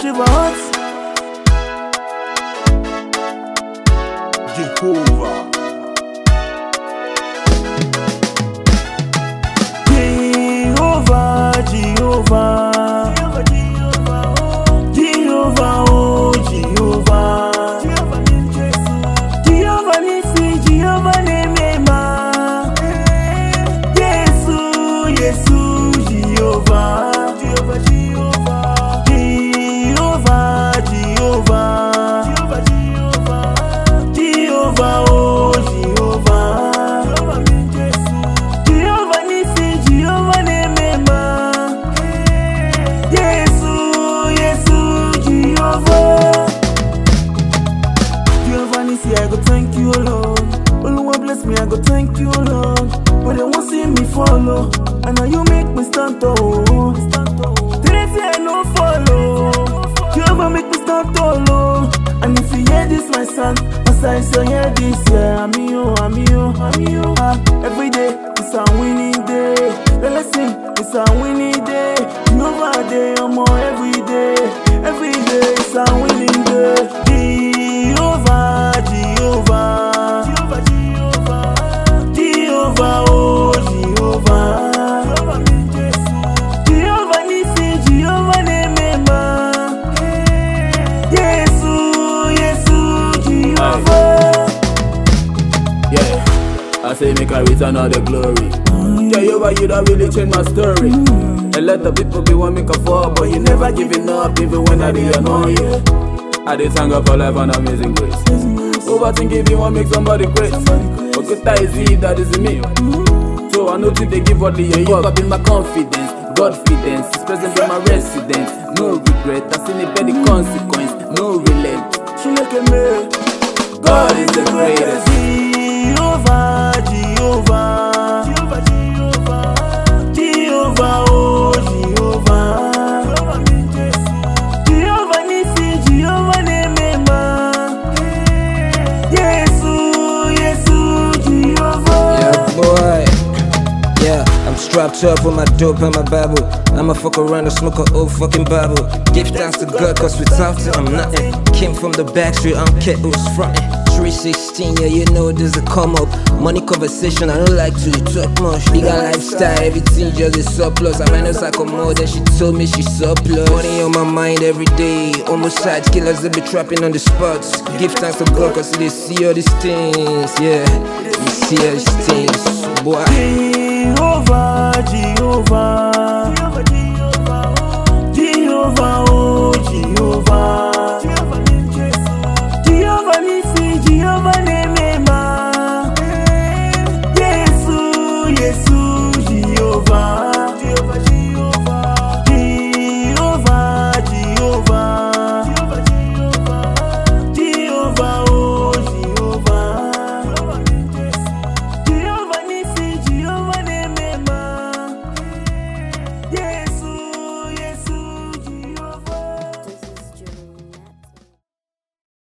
Shiva Hot. Jehovah. Jehovah. Jehovah, oh Jehovah. Jehovah Nisi, Jehovah Nemema. Jesus, Jehovah. Jehovah, oh Jehovah. Jehovah Nisi, Jehovah Nemema. Jehovah Nisi, I go thank you, Lord. Oluwa bless me, I go thank you, Lord. But they won't see me follow, and now you make me stand tall. They say I no follow. Jehovah make me stand tall. And if you hear this, my son, as I say hear this, yeah, I'm you. Every day it's a winning day. Let's sing, it's a winning day. Jehovah day, every day it's a winning day. Jehovah, oh Jehovah. Jehovah Nisi, Jehovah Nemema. Jesus, Jehovah. Yeah, I say make I return all the glory. Jehovah, you don't really change my story. And let the people be one make a fall, but you never giving up even when I did annoy you. I did thank God for life and amazing grace. Overthinking me won't make somebody great. But good time is it, that is me. So I know till they give what they give up in my confidence. Godfidence is present in my residence. No regret, I seen it by the consequence. No relent. God is the greatest. Jehovah, oh Jehovah. Jehovah Nisi, Jehovah Nemema. Jesus, Jehovah. Yeah, boy. Yeah, I'm strapped up with my dope and my Bible. I'ma fuck around and smoke a old fucking Bible. Give thanks to God, cause without it I'm nothing. Came from the back street, I'm kettles frontin'. 316, yeah, you know there's a come up. Money conversation, I don't like to talk much. Legal lifestyle, everything just a surplus. I minus like a more than she told me she surplus. Money on my mind every day. Almost side killers, they be trapping on the spots. Give thanks to God, cause they see all these things. Yeah, you see all these things, boy. Jehovah,